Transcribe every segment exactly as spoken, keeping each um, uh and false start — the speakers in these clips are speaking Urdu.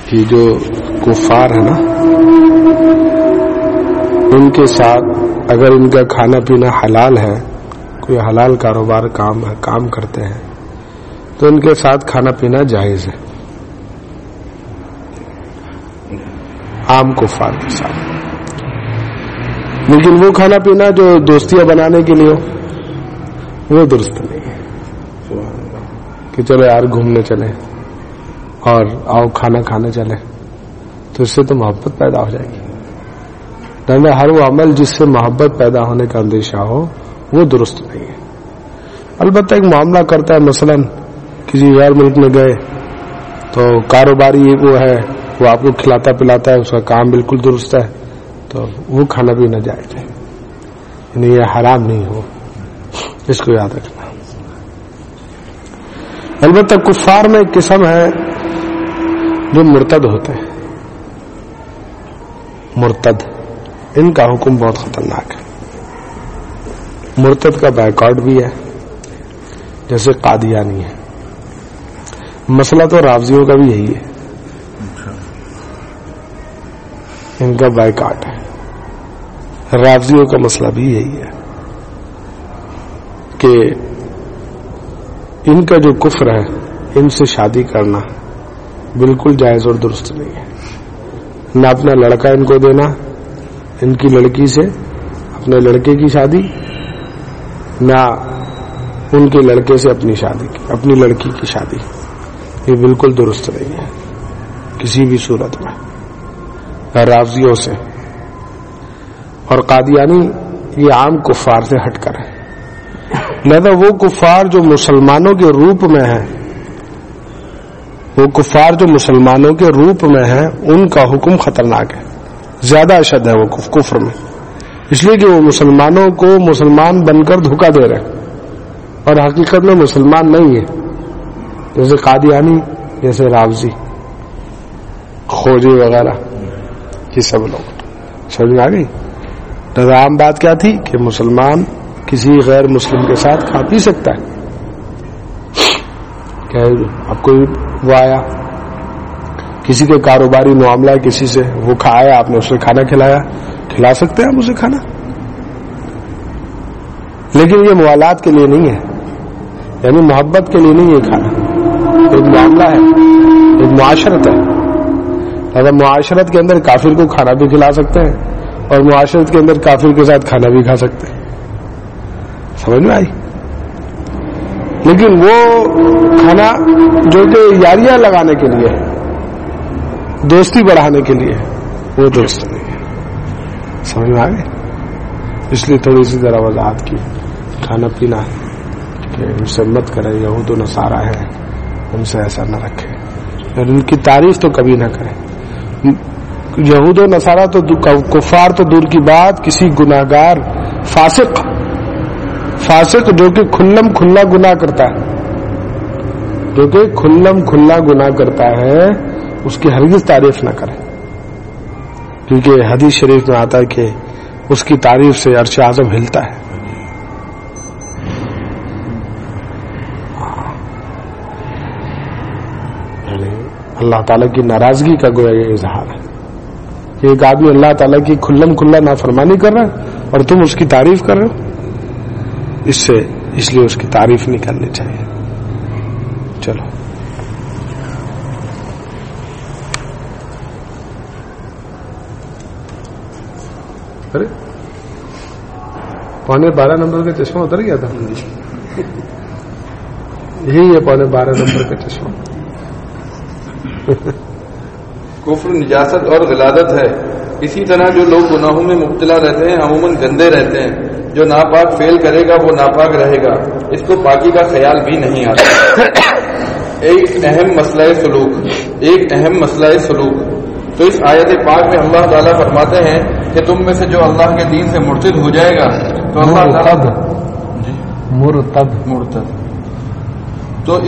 کہ جو کفار ہے نا ان کے ساتھ اگر ان کا کھانا پینا حلال ہے، کوئی حلال کاروبار کام ہے کام کرتے ہیں تو ان کے ساتھ کھانا پینا جائز ہے عام کفار کے ساتھ. لیکن وہ کھانا پینا جو دوستیاں بنانے کے لیے ہو وہ درست نہیں ہے کہ چلو یار گھومنے چلیں اور آؤ کھانا کھانے چلیں، تو اس سے تو محبت پیدا ہو جائے گی. نہ ہر وہ عمل جس سے محبت پیدا ہونے کا اندیشہ ہو وہ درست نہیں ہے. البتہ ایک معاملہ کرتا ہے، مثلا کسی غیر ملک میں گئے تو کاروباری وہ ہے، وہ آپ کو کھلاتا پلاتا ہے، اس کا کام بالکل درست ہے، تو وہ کھانا پینا جائز ہے، یعنی یہ حرام نہیں ہو، اس کو یاد رکھنا. البتہ کفار میں ایک قسم ہے جو مرتد ہوتے ہیں، مرتد، ان کا حکم بہت خطرناک ہے. مرتد کا بائیکاٹ بھی ہے، جیسے قادیانی ہے. مسئلہ تو رافضیوں کا بھی یہی ہے، ان کا بائیکاٹ ہے. رافضیوں کا مسئلہ بھی یہی ہے کہ ان کا جو کفر ہے، ان سے شادی کرنا بالکل جائز اور درست نہیں ہے. نہ اپنا لڑکا ان کو دینا، ان کی لڑکی سے اپنے لڑکے کی شادی، نہ ان کے لڑکے سے اپنی شادی کی اپنی لڑکی کی شادی، یہ بالکل درست نہیں ہے کسی بھی صورت میں. رافضیوں سے اور قادیانی یہ عام کفار سے ہٹ کر ہے. لہذا وہ کفار جو مسلمانوں کے روپ میں ہیں، وہ کفار جو مسلمانوں کے روپ میں ہیں، ان کا حکم خطرناک ہے، زیادہ اشد ہے وہ کفر میں، اس لیے کہ وہ مسلمانوں کو مسلمان بن کر دھوکہ دے رہے ہیں اور حقیقت میں مسلمان نہیں ہے. جیسے قادیانی، جیسے رافضی، خوجی وغیرہ، یہ سب لوگ. سمجھ میں آ گئی؟ تو عام بات کیا تھی کہ مسلمان کسی غیر مسلم کے ساتھ کھا پی سکتا ہے. کیا اب کوئی وہ آیا، کسی کے کاروباری معاملہ ہے کسی سے، وہ کھایا، آپ نے اسے کھانا کھلایا، کھلا سکتے ہیں آپ اسے کھانا، لیکن یہ موالات کے لیے نہیں ہے، یعنی محبت کے لیے نہیں ہے. کھانا ایک معاملہ ہے، ایک معاشرت ہے. اگر معاشرت کے اندر کافر کو کھانا بھی کھلا سکتے ہیں اور معاشرت کے اندر کافر کے ساتھ کھانا بھی کھا سکتے ہیں. سمجھ میں آئی؟ لیکن وہ کھانا جو کہ یاریاں لگانے کے لیے، دوستی بڑھانے کے لیے، وہ درست نہیں ہے. سمجھ میں آ گئے؟ اس لیے تھوڑی سی ذرا وضاحت کی. کھانا پینا کہ ان سے مت کرے، یہود و نصارہ ہے ان سے ایسا نہ رکھے، اور ان کی تعریف تو کبھی نہ کرے. یہود و نصارہ تو کفار تو دور کی بات، کسی گناہگار فاسق فاسق جو کہ کھلم کھلا گناہ کرتا ہے، جو کہ کھلم کھلا گناہ کرتا ہے، اس کی ہرگز تعریف نہ کرے، کیونکہ حدیث شریف میں آتا ہے کہ اس کی تعریف سے عرش اعظم ہلتا ہے. اللہ تعالیٰ کی ناراضگی کا گویا یہ اظہار ہے کہ ایک آدمی اللہ تعالیٰ کی کھلم کھلا نافرمانی کر رہا ہے اور تم اس کی تعریف کر رہے ہو. اس سے اس لیے اس کی تعریف نہیں کرنی چاہیے. چلو ارے پونے بارہ نمبر کا چشمہ اتر گیا تھا، یہی ہے پونے بارہ نمبر کا چشمہ. کفر نجاست اور غلادت ہے. اسی طرح جو لوگ گناہوں میں مبتلا رہتے ہیں عموماً گندے رہتے ہیں. جو ناپاک فعل کرے گا وہ ناپاک رہے گا، اس کو پاکی کا خیال بھی نہیں آتا. ایک اہم مسئلہ سلوک ایک اہم مسئلہ سلوک تو اس آیت پاک میں اللہ تعالیٰ فرماتے ہیں کہ تم میں سے جو اللہ کے دین سے مرتد ہو جائے گا تو اللہ تعالیٰ مرتد مرتد تو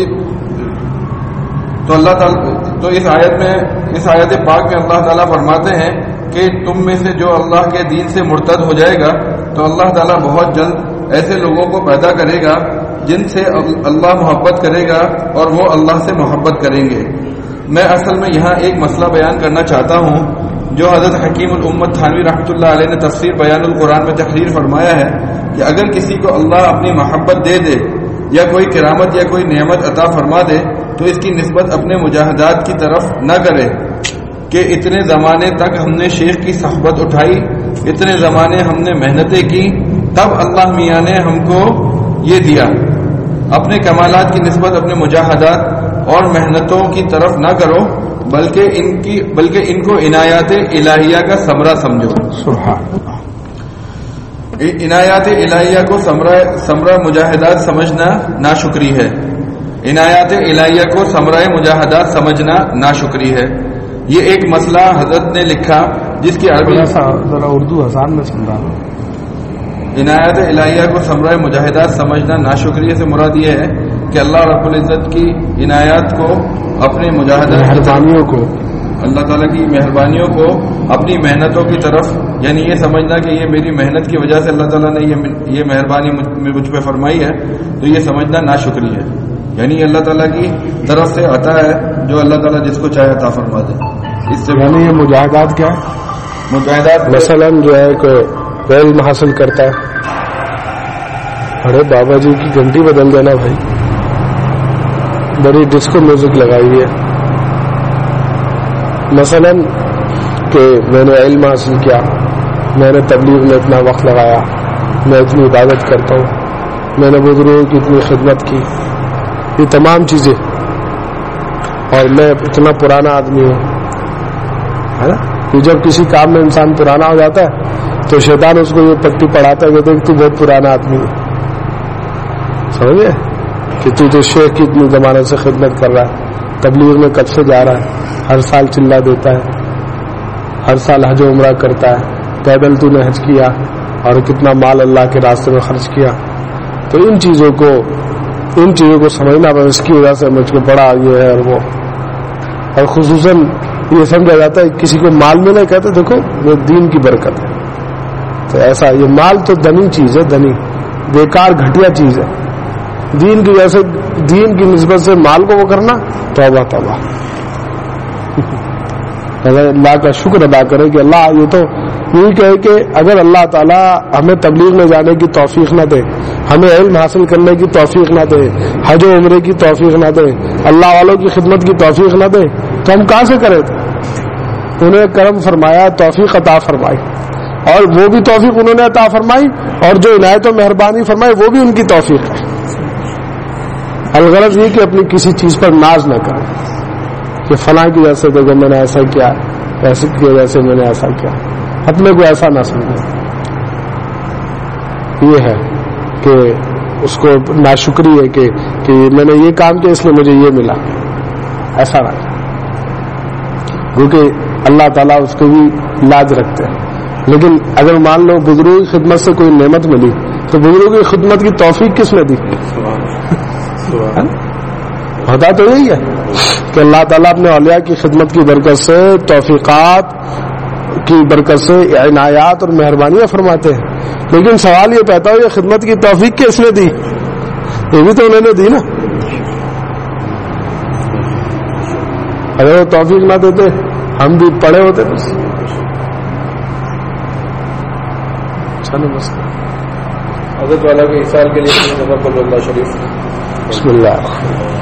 تو اللہ تعالیٰ تو اس آیت میں اس آیت پاک میں اللہ تعالیٰ فرماتے ہیں کہ تم میں سے جو اللہ کے دین سے مرتد ہو جائے گا تو اللہ تعالیٰ بہت جلد ایسے لوگوں کو پیدا کرے گا جن سے اللہ محبت کرے گا اور وہ اللہ سے محبت کریں گے. میں اصل میں یہاں ایک مسئلہ بیان کرنا چاہتا ہوں جو حضرت حکیم الامت تھانوی رحمۃ اللہ علیہ نے تفسیر بیان القرآن میں تحریر فرمایا ہے کہ اگر کسی کو اللہ اپنی محبت دے دے یا کوئی کرامت یا کوئی نعمت عطا فرما دے تو اس کی نسبت اپنے مجاہدات کی طرف نہ کرے کہ اتنے زمانے تک ہم نے شیخ کی صحبت اٹھائی، اتنے زمانے ہم نے محنتیں کی، تب اللہ میاں نے ہم کو یہ دیا۔ اپنے کمالات کی نسبت اپنے مجاہدات اور محنتوں کی طرف نہ کرو، بلکہ ان کی بلکہ ان کو عنایات الہیہ کا ثمرہ سمجھو۔ سبحان اللہ۔ عنایات الہیہ کو ثمرہ ثمرہ مجاہدات سمجھنا ناشکری ہے۔ عنایات الہیہ کو ثمرہ مجاہدات سمجھنا ناشکری ہے۔ یہ ایک مسئلہ حضرت نے لکھا جس کی عربی ذرا اردو آسان میں سمجھا۔ عنایات الہیہ کو ثمرہ مجاہدات سمجھنا ناشکری سے مراد یہ ہے کہ اللہ رب العزت کی عنایات کو اپنے مجاہدات مہربانیوں کو اللہ تعالیٰ کی مہربانیوں کو اپنی محنتوں کی طرف، یعنی یہ سمجھنا کہ یہ میری محنت کی وجہ سے اللہ تعالیٰ نے یہ مہربانی مجھ پہ فرمائی ہے، تو یہ سمجھنا ناشکری ہے۔ یعنی اللہ تعالیٰ کی طرف سے عطا ہے جو اللہ تعالیٰ جس کو چاہے عطا فرما دے۔ اس سے یعنی یہ مجاہدات کیا ہے؟ مجاہدات مثلا جو ہے کوئی علم حاصل کرتا ہے، ارے بابا جی کی گھنٹی بدل دینا بھائی، بڑی ڈسکو میوزک لگائی ہے۔ مثلا کہ میں نے علم حاصل کیا، میں نے تبلیغ میں اتنا وقت لگایا، میں اتنی عبادت کرتا ہوں، میں نے بزرگوں کی اتنی خدمت کی، یہ تمام چیزیں، اور میں اتنا پرانا آدمی ہوں، ہے نا؟ کہ جب کسی کام میں انسان پرانا ہو جاتا ہے تو شیطان اس کو یہ پٹی پڑھاتا ہے کہ دیکھ تو بہت پرانا آدمی ہے، سمجھے کہ تو تو شیخ کی اتنی زمانے سے خدمت کر رہا ہے، تبلیغ میں کب سے جا رہا ہے، ہر سال چلا دیتا ہے، ہر سال حج و عمرہ کرتا ہے، پیدل تو نے حج کیا اور کتنا مال اللہ کے راستے میں خرچ کیا۔ تو ان چیزوں کو ان چیزوں کو سمجھنا، اس کی وجہ سے مجھ کو بڑا یہ ہے اور وہ، اور خصوصاً یہ سمجھا جاتا ہے کسی کو مال ملے، کہتے دیکھو وہ دین کی برکت ہے۔ تو ایسا یہ مال تو دنی چیز ہے، دنی بیکار گھٹیا چیز ہے، دین کی وجہ سے دین کی نسبت سے مال کو وہ کرنا توبہ توبہ۔ اگر اللہ کا شکر ادا کرے کہ اللہ یہ تو یہی کہے کہ اگر اللہ تعالیٰ ہمیں تبلیغ میں جانے کی توفیق نہ دے، ہمیں علم حاصل کرنے کی توفیق نہ دے، حج و عمرے کی توفیق نہ دے، اللہ والوں کی خدمت کی توفیق نہ دے، تو ہم کہاں سے کریں؟ انہیں کرم فرمایا، توفیق عطا فرمائی، اور وہ بھی توفیق انہوں نے عطا فرمائی، اور جو عنایت و مہربانی فرمائی وہ بھی ان کی توفیق ہے۔ الغرض یہ کہ اپنی کسی چیز پر ناز نہ کریں کہ فلاں کی وجہ سے دیکھو میں نے ایسا کیا، ایسے کی وجہ سے میں نے ایسا کیا، اپنے کو ایسا نہ سمجھیں۔ یہ ہے کہ اس کو ناشکری ہے کہ کہ میں نے یہ کام کیا اس لیے مجھے یہ ملا، ایسا نہ، کیونکہ اللہ تعالیٰ اس کو بھی لاج رکھتے ہیں۔ لیکن اگر مان لو بزرگوں کی خدمت سے کوئی نعمت ملی تو بزرگوں کی خدمت کی توفیق کس نے دی؟ ہوتا تو یہی ہے کہ اللہ تعالیٰ اپنے اولیاء کی خدمت کی برکت سے، توفیقات کی برکت سے عنایات اور مہربانیاں فرماتے ہیں۔ لیکن سوال یہ پیدا ہو یہ خدمت کی توفیق کس نے دی؟ یہ بھی تو انہوں نے دی نا۔ اگر وہ توفیق نہ دیتے ہم بھی پڑے ہوتے بس۔ چلو بس حضرت والا کے احسان کے لیے اللہ شریف بسم اللہ۔